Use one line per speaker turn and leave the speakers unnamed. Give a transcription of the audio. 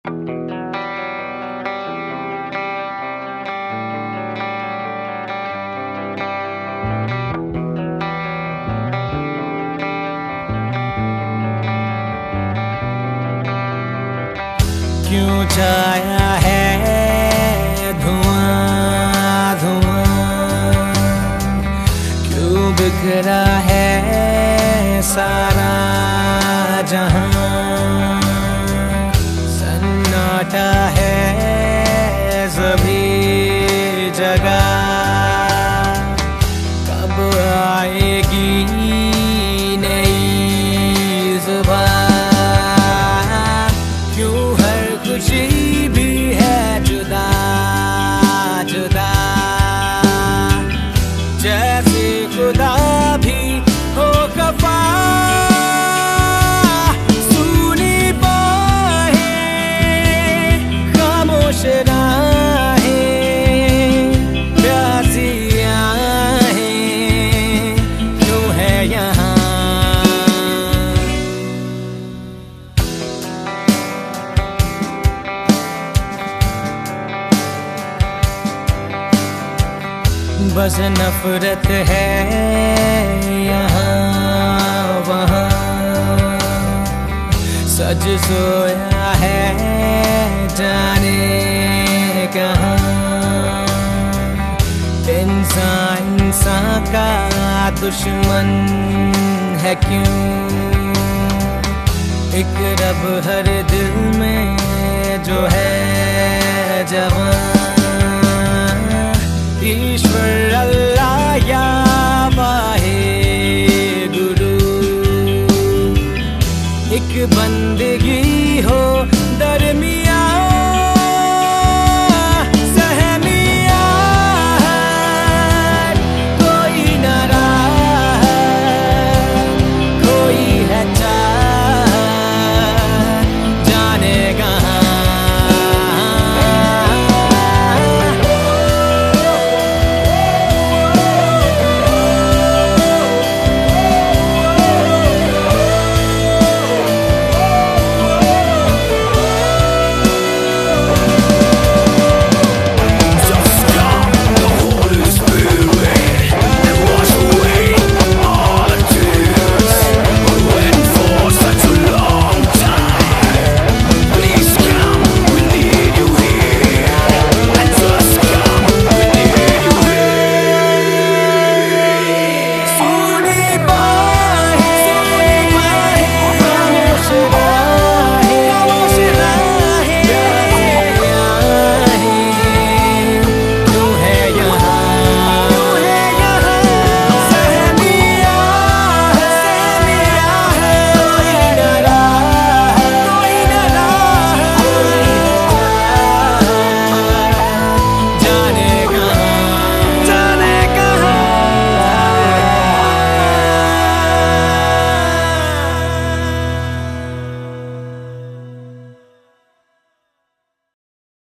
क्यों छाया है धुआं धुआं, क्यों बिखरा है सारा जहां, सन्नाटा है सभी जगह, कब आएगी नई सुबह। खुशी भी है जुदा जुदा, जैसे खुदा भी हो खफा। सुनी बाहें खामोश राहें, प्यासी आहें क्यों है यहाँ। बस नफरत है यहाँ वहाँ, सज सोया है जाने कहाँ। इंसान का दुश्मन है क्यों, एक रब हर दिल में